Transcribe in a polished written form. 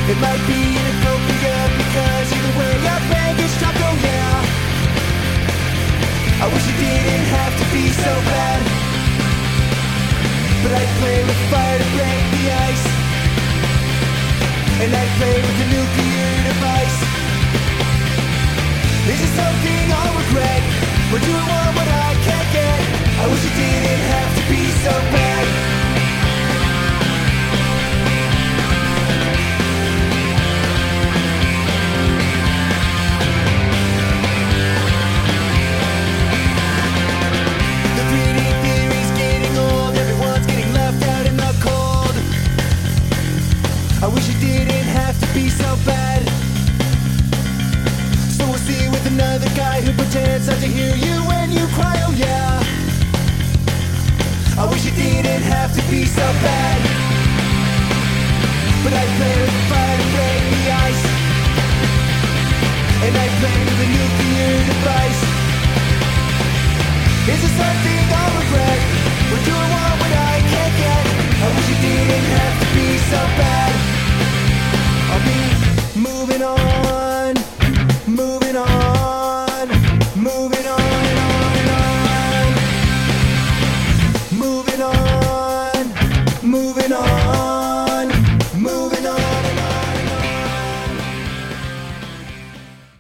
It might be inappropriate because either way your brain gets dropped, oh yeah. I wish it didn't have to be so bad, but I'd play with fire to break the ice, and I'd play with a nuclear device. This is something I'll regret. We're doing what I can't get. I wish it didn't have to be so bad. The 3D theory's getting old. Everyone's getting left out in the cold. I wish it didn't have to be so bad. So we'll see with another guy who pretends not to hear you when you cry, oh yeah. I wish it didn't have to be so bad, but I'd play with fire to break the ice, and I'd play with a nuclear device. Is it something I'll regret? We're doing what